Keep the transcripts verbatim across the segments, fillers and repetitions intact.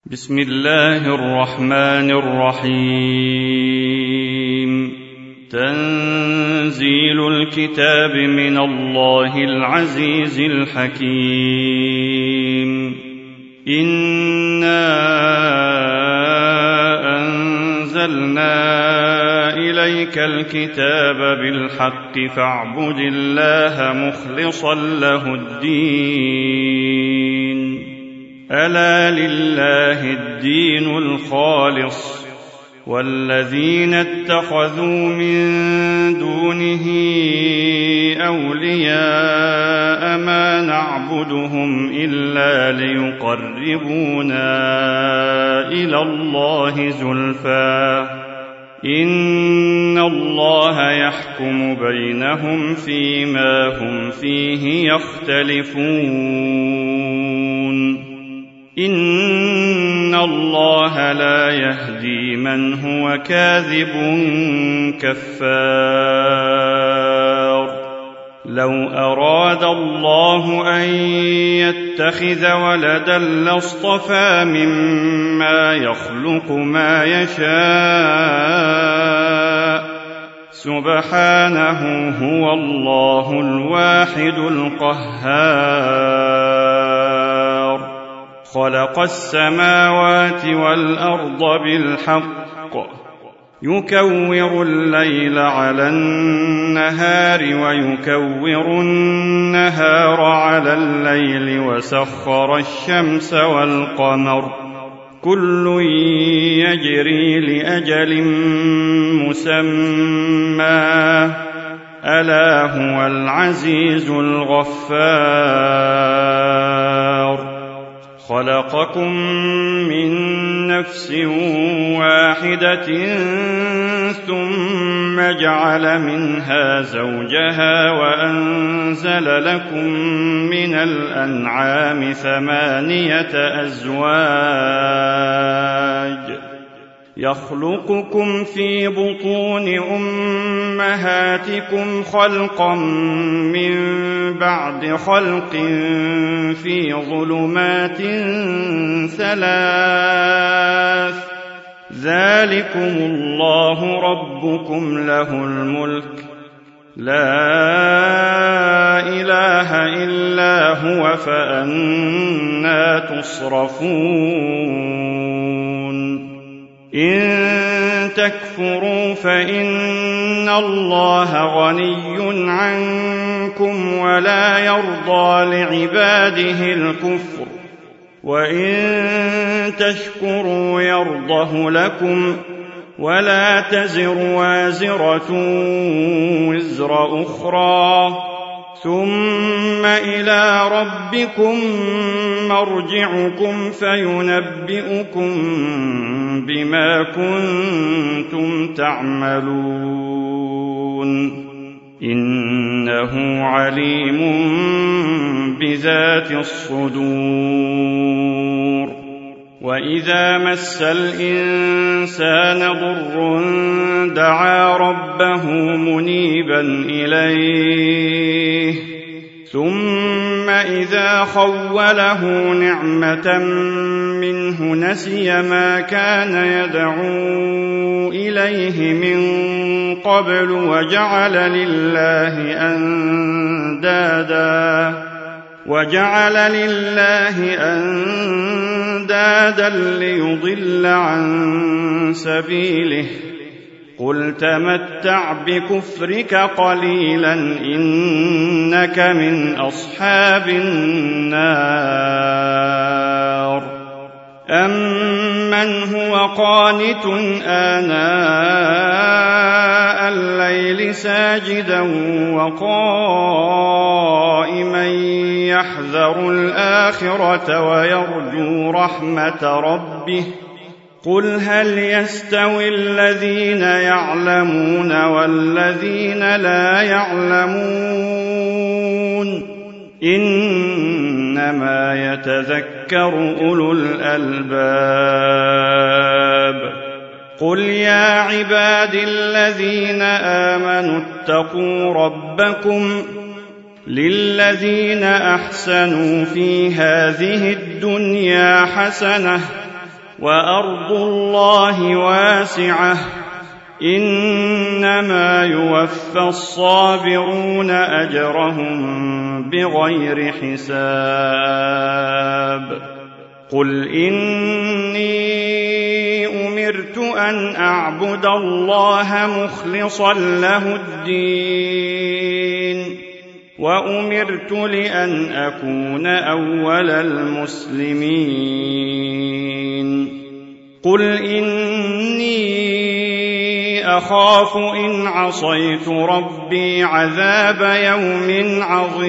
بسم الله الرحمن الرحيم. تنزيل الكتاب من الله العزيز الحكيم. إنا أنزلنا إليك الكتاب بالحق فاعبد الله مخلصا له الدين. ألا لله الدين الخالص والذين اتخذوا من دونه أولياء ما نعبدهم إلا ليقربونا إلى الله زلفى إن الله يحكم بينهم فيما هم فيه يختلفون. إن الله لا يهدي من هو كاذب كفار. لو أراد الله أن يتخذ ولدا لاصطفى مما يخلق ما يشاء سبحانه هو الله الواحد القهار. خلق السماوات والأرض بالحق يكور الليل على النهار ويكور النهار على الليل وسخر الشمس والقمر كل يجري لأجل مسمى ألا هو العزيز الغفار. خلقكم من نفس واحدة ثم جعل منها زوجها وأنزل لكم من الأنعام ثمانية أزواج يخلقكم في بطون أمهاتكم خلقا من بعد خلق في ظلمات ثلاث ذلكم الله ربكم له الملك لا إله إلا هو فأنى تصرفون. إن تكفروا فإن الله غني عنكم ولا يرضى لعباده الكفر وإن تشكروا يرضه لكم ولا تزر وازرة وزر أخرى ثم إلى ربكم مرجعكم فينبئكم بما كنتم تعملون. إنه عليم بذات الصدور. وإذا مس الإنسان ضر دعا ربه منيبا إليه ثم إذا خوله نعمة منه نسي ما كان يدعو إليه من قبل وجعل لله أندادا وجعل لله أندادا ليضل عن سبيله. قل تمتع بكفرك قليلا إنك من أصحاب النار. أمن هو قانت آناء الليل ساجدا وقائما يحذر الآخرة ويرجو رحمة ربه قل هل يستوي الذين يعلمون والذين لا يعلمون إنما يتذكر أولو الألباب. قل يا عباد الذين آمنوا اتقوا ربكم للذين أحسنوا في هذه الدنيا حسنة وأرض الله واسعة إنما يوفى الصابرون أجرهم بغير حساب قل إني أمرت أن أعبد الله مخلصا له الدين وأمرت لأن أكون أول المسلمين قل إني أخاف إن عصيت ربي عذاب يوم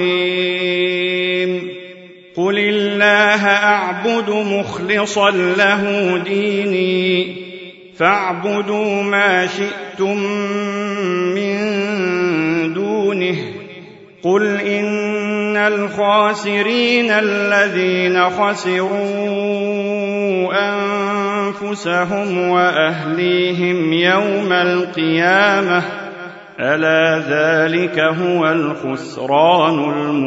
عظيم قل الله أعبد مخلصا له ديني فاعبدوا ما شئتم من دونه قل إن الخاسرين الذين خسروا أنفسهم وأهليهم يوم القيامة ألا ذلك هو الخسران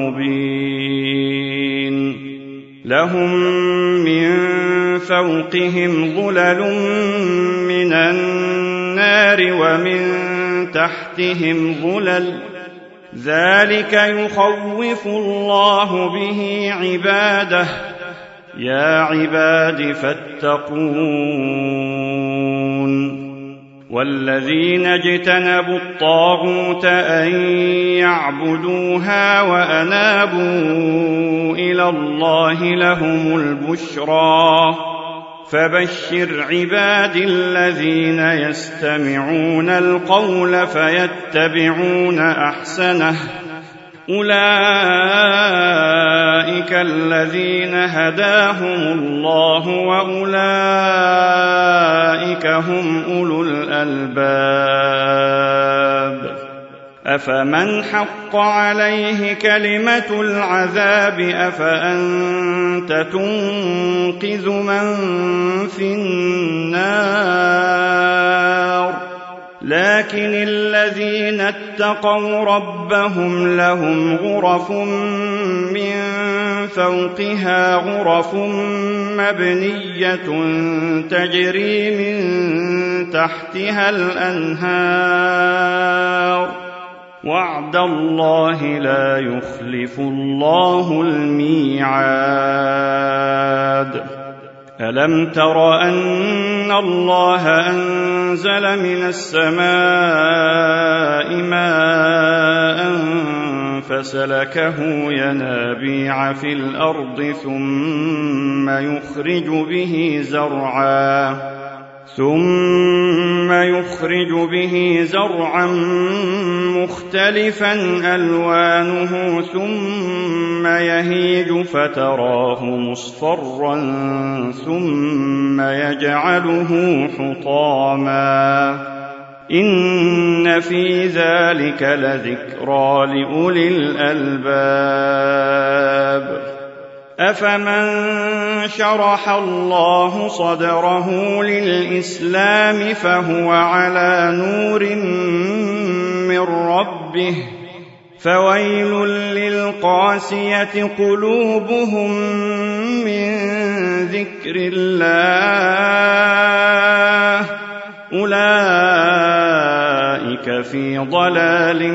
المبين لهم من فوقهم ظلل من النار ومن تحتهم ظلل ذلك يخوف الله به عباده يا عباد فاتقون والذين اجتنبوا الطاغوت أن يعبدوها وأنابوا إلى الله لهم البشرى فبشر عبادي الذين يستمعون القول فيتبعون أحسنه أولئك الذين هداهم الله وأولئك هم أولو الألباب أفمن حق عليه كلمة العذاب أفأنت تنقذ من في النار لكن الذين اتقوا ربهم لهم غرف من فوقها غرف مبنية تجري من تحتها الأنهار وعد الله لا يخلف الله الميعاد ألم تر أن الله أنزل من السماء ماء فسلكه ينابيع في الأرض ثم يخرج به زرعا ثم يخرج به زرعا مختلفا ألوانه ثم يهيج فتراه مصفرا ثم يجعله حطاما إن في ذلك لذكرى لأولي الألباب أفمن شرح الله صدره للإسلام فهو على نور من ربه فويل للقاسية قلوبهم من ذكر الله أولئك في ضلال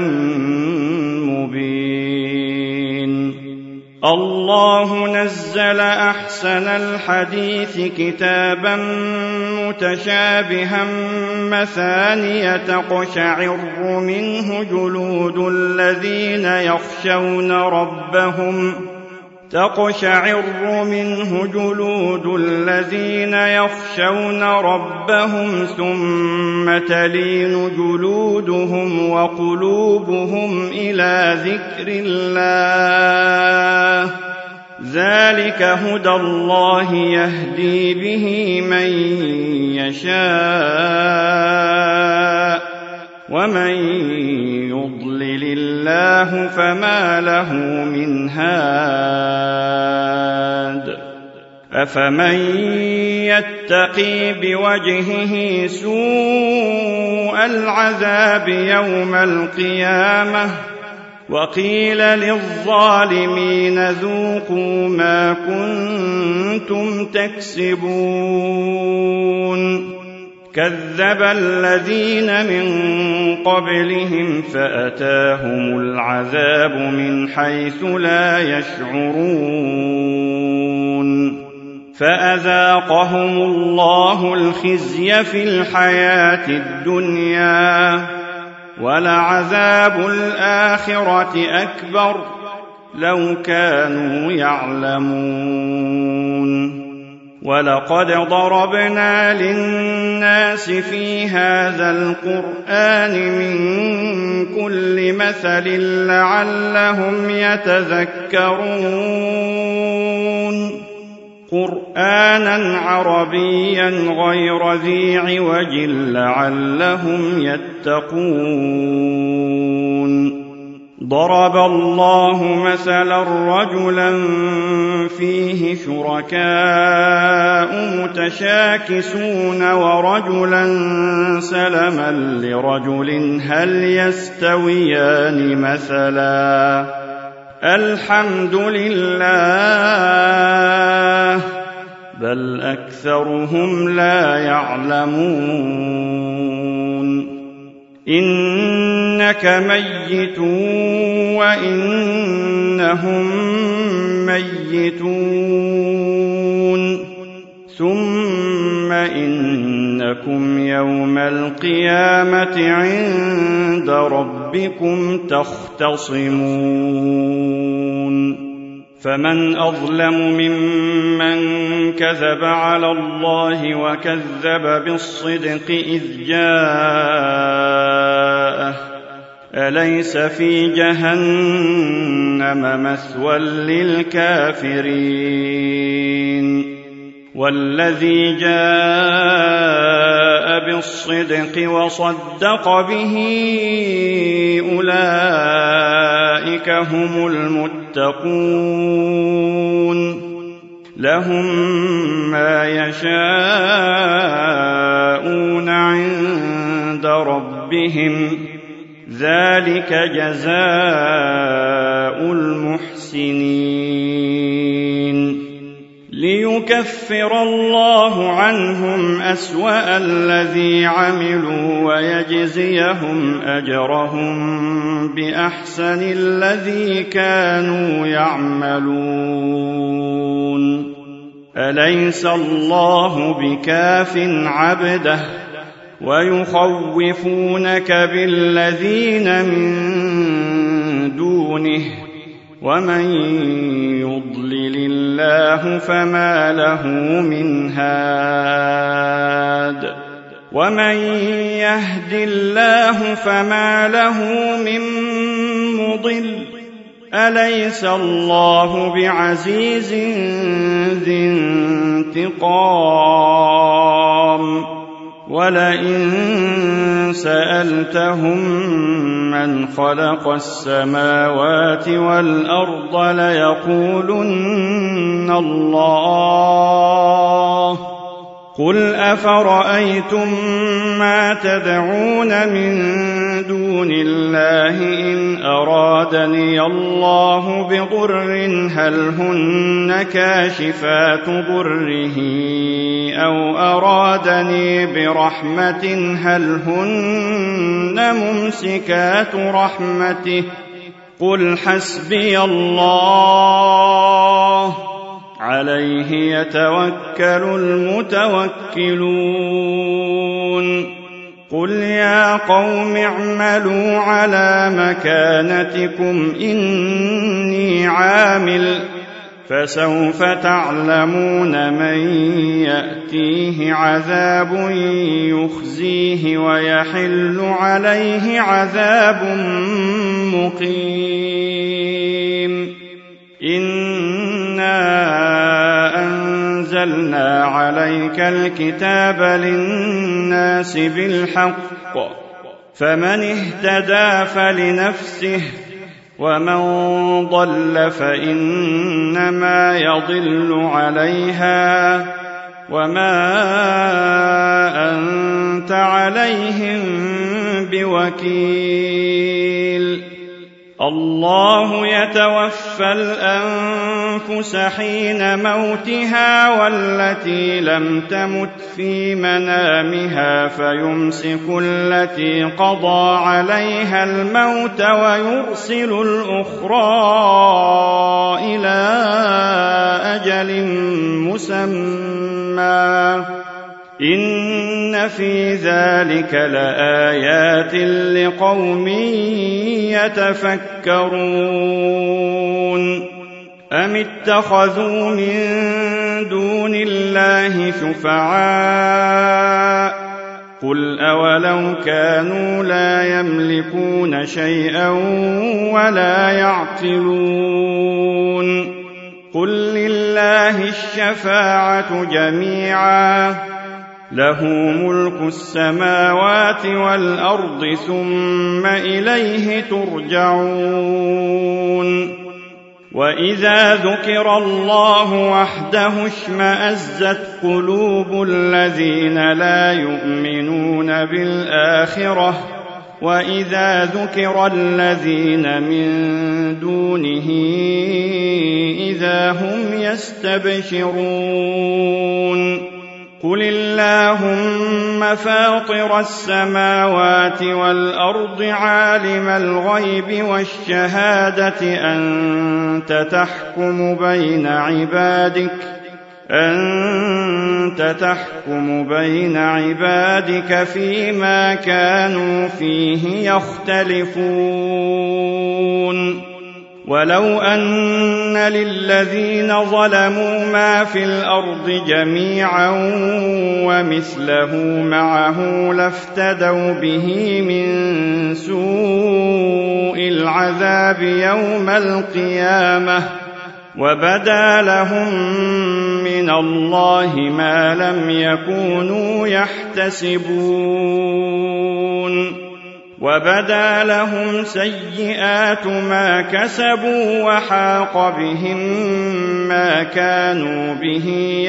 مبين الله نزل أحسن الحديث كتابا متشابها مثانية تقشعر منه جلود الذين يخشون ربهم تقشعر منه جلود الذين يخشون ربهم ثم تلين جلودهم وقلوبهم إلى ذكر الله ذلك هدى الله يهدي به من يشاء ومن يضلل الله فما له من هاد أفمن يتقي بوجهه سوء العذاب يوم القيامة وقيل للظالمين ذوقوا ما كنتم كنتم تكسبون كذب الذين من قبلهم فأتاهم العذاب من حيث لا يشعرون فأذاقهم الله الخزي في الحياة الدنيا ولعذاب الآخرة أكبر لو كانوا يعلمون ولقد ضربنا للناس في هذا القرآن من كل مثل لعلهم يتذكرون قرآنا عربيا غير ذي عوج لعلهم يتقون ضرب الله مثلا رجلا فيه شركاء متشاكسون ورجلا سلما لرجل هل يستويان مثلا الحمد لله بل أكثرهم لا يعلمون إنك ميت وإنهم ميتون ثم إنكم يوم القيامة عند ربكم تختصمون فمن أظلم ممن كذب على الله وكذب بالصدق إذ جاءه أليس في جهنم مثوى للكافرين والذي جاء بالصدق وصدق به أولئك هم المتقون لهم ما يشاءون عند ربهم ذلك جزاء المحسنين ليكفر الله عنهم أسوأ الذي عملوا ويجزيهم أجرهم بأحسن الذي كانوا يعملون أليس الله بكاف عبده ويخوفونك بالذين من دونه ومن يضلل الله فما له من هاد ومن يهد الله فما له من مضل أليس الله بعزيز ذي انتقام ولئن سألتهم من خلق السماوات والأرض ليقولن الله قل أفرأيتم ما تدعون من دون الله إن أرادني الله بضر هل هن كاشفات ضره أو أرادني برحمة هل هن ممسكات رحمته قل حسبي الله عليه يتوكل المتوكلون قل يا قوم اعملوا على مكانتكم إني عامل فسوف تعلمون من يأتيه عذاب يخزيه ويحل عليه عذاب مقيم إنا أنزلنا عليك الكتاب للناس بالحق فمن اهتدى فلنفسه ومن ضل فإنما يضل عليها وما أنت عليهم بوكيل الله يتوفى الأنفس حين موتها والتي لم تمت في منامها فيمسك التي قضى عليها الموت ويرسل الأخرى إلى أجل مسمى إن في ذلك لآيات لقوم يتفكرون أم اتخذوا من دون الله شفعاء قل أولو كانوا لا يملكون شيئا ولا يعقلون قل لله الشفاعة جميعا له ملك السماوات والأرض ثم إليه ترجعون وإذا ذكر الله وحده اشمأزت قلوب الذين لا يؤمنون بالآخرة وإذا ذكر الذين من دونه إذا هم يستبشرون قل اللهم فاطر السماوات والأرض عالم الغيب والشهادة أنت تحكم بين عبادك أنت تحكم بين عبادك فيما كانوا فيه يختلفون ولو أن للذين ظلموا ما في الأرض جميعا ومثله معه لافتدوا به من سوء العذاب يوم القيامة وبدا لهم من الله ما لم يكونوا يحتسبون وبدا لهم سيئات ما كسبوا وحاق بهم ما كانوا به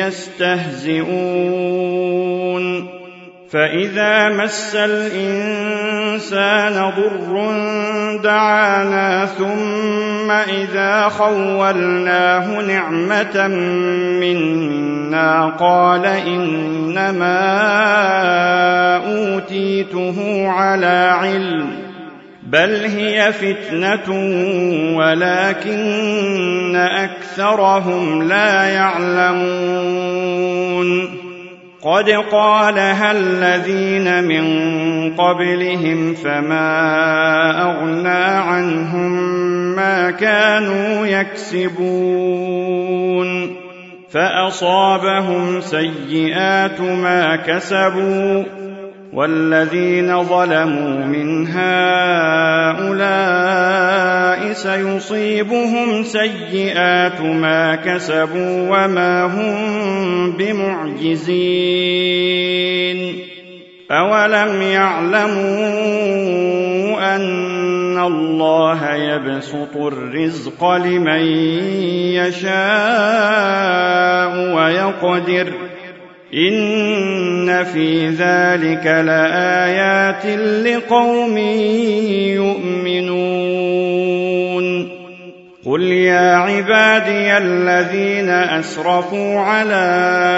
يستهزئون فإذا مس الإنسان ضر دعانا ثم إذا خولناه نعمة منا قال إنما أوتيته على علم بل هي فتنة ولكن أكثرهم لا يعلمون قد قالها الذين من قبلهم فما أغنى عنهم ما كانوا يكسبون فأصابهم سيئات ما كسبوا والذين ظلموا من هؤلاء سيصيبهم سيئات ما كسبوا وما هم بمعجزين أولم يعلموا أن الله يبسط الرزق لمن يشاء ويقدر إن في ذلك لآيات لقوم يؤمنون قل يا عبادي الذين أسرفوا على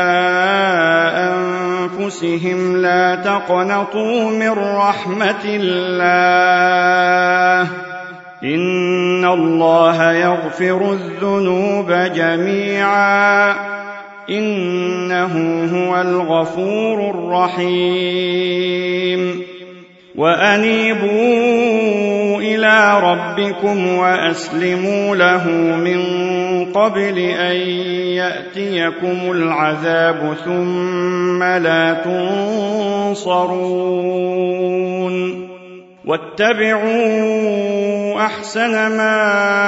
أنفسهم لا تقنطوا من رحمة الله إن الله يغفر الذنوب جميعا إنه هو الغفور الرحيم وأنيبوا إلى ربكم وأسلموا له من قبل أن يأتيكم العذاب ثم لا تنصرون واتبعوا أحسن ما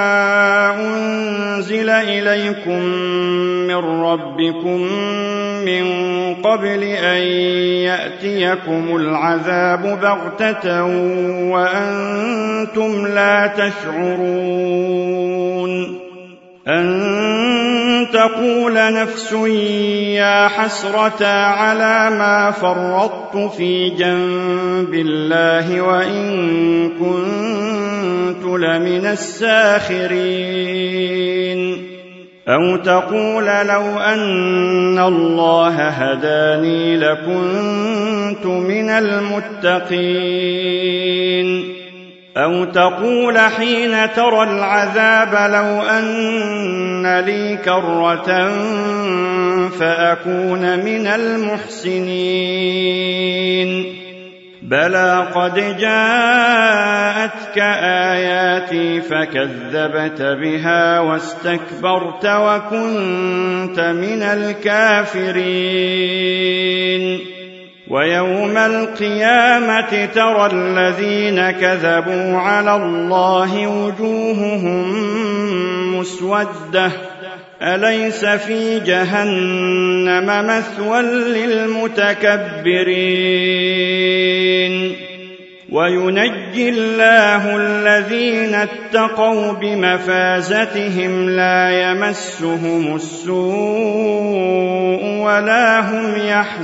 أنزل إليكم من ربكم من قبل أن يأتيكم العذاب بغتة وأنتم لا تشعرون أن تقول نفس يا حسرة على ما فرطت في جنب الله وإن كنت لمن الساخرين أو تقول لو أن الله هداني لكنت من المتقين أو تقول حين ترى العذاب لو أن لي كرة فأكون من المحسنين بلى قد جاءتك آياتي فكذبت بها واستكبرت وكنت من الكافرين ويوم القيامة ترى الذين كذبوا على الله وجوههم مسودة أليس في جهنم مثوى للمتكبرين وينجي الله الذين اتقوا بمفازتهم لا يمسهم السوء ولا هم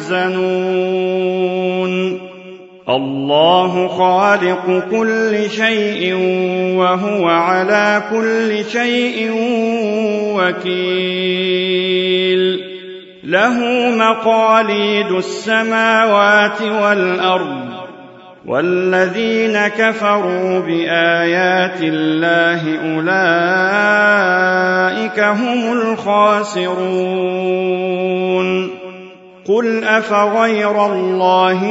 يحزنون الله خالق كل شيء وهو على كل شيء وكيل له مقاليد السماوات والأرض والذين كفروا بآيات الله أولئك هم الخاسرون قل أفغير الله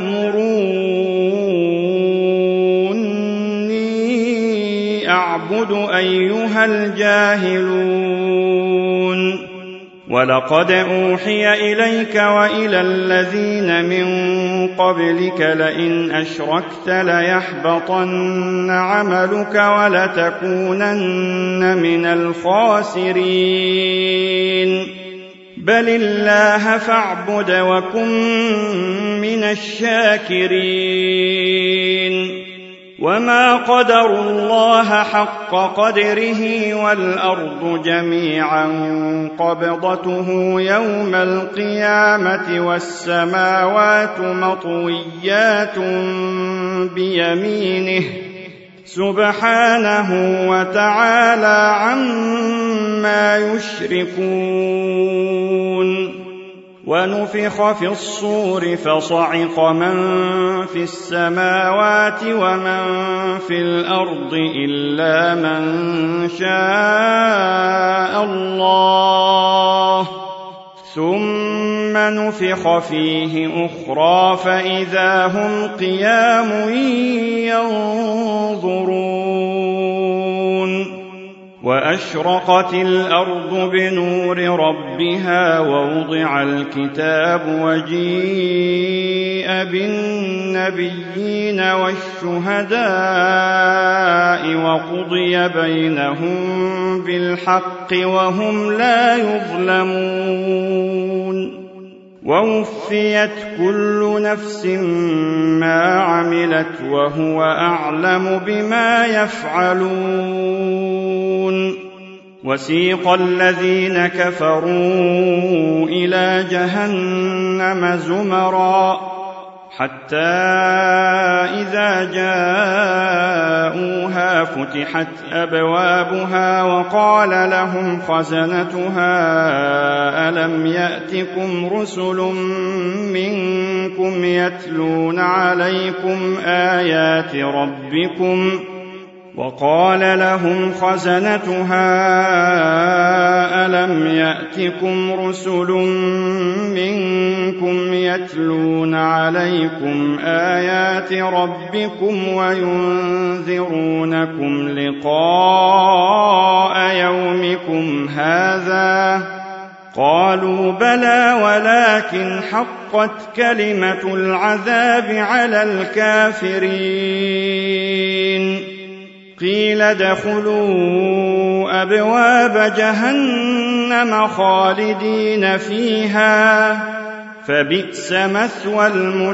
تأمروني أعبد أيها الجاهلون ولقد أوحي إليك وإلى الذين من قبلك لئن أشركت ليحبطن عملك ولتكونن من الخاسرين بل الله فاعبد وكن من الشاكرين وما قدروا الله حق قدره والأرض جميعا قبضته يوم القيامة والسماوات مطويات بيمينه سبحانه وتعالى عما يشركون ونفخ في الصور فصعق من في السماوات ومن في الأرض إلا من شاء الله ثم نفخ فيه أخرى فإذا هم قيام ينظرون وأشرقت الأرض بنور ربها ووضع الكتاب وجيء بالنبيين والشهداء وقضي بينهم بالحق وهم لا يظلمون ووفيت كل نفس ما عملت وهو أعلم بما يفعلون وسيق الذين كفروا إلى جهنم زمرا حتى إذا جاءوها فتحت أبوابها وقال لهم خزنتها ألم يأتكم رسل منكم يتلون عليكم آيات ربكم وقال لهم خزنتها ألم يأتكم رسل منكم يتلون عليكم آيات ربكم وينذرونكم لقاء يومكم هذا قالوا بلى ولكن حقت كلمة العذاب على الكافرين قيل ادخلوا أبواب جهنم خالدين فيها فبئس مثوى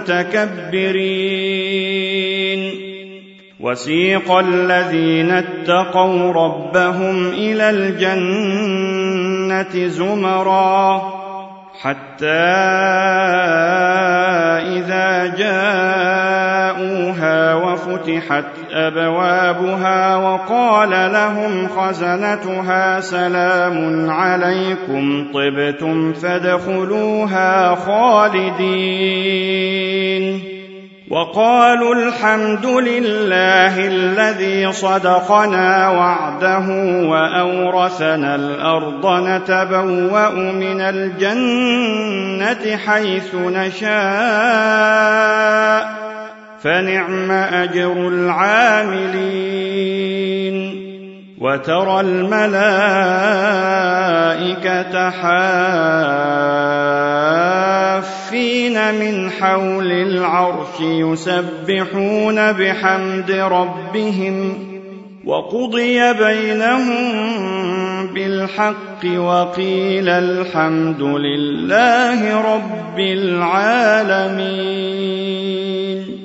المتكبرين وسيق الذين اتقوا ربهم إلى الجنة الجنة زمرا حتى إذا جاءوها وفتحت أبوابها وقال لهم خزنتها سلام عليكم طبتم فادخلوها خالدين وقالوا الحمد لله الذي صدقنا وعده وأورثنا الأرض نتبوأ من الجنة حيث نشاء فنعم أجر العاملين وترى الملائكة حافين من حول العرش يسبحون بحمد ربهم وقضي بينهم بالحق وقيل الحمد لله رب العالمين.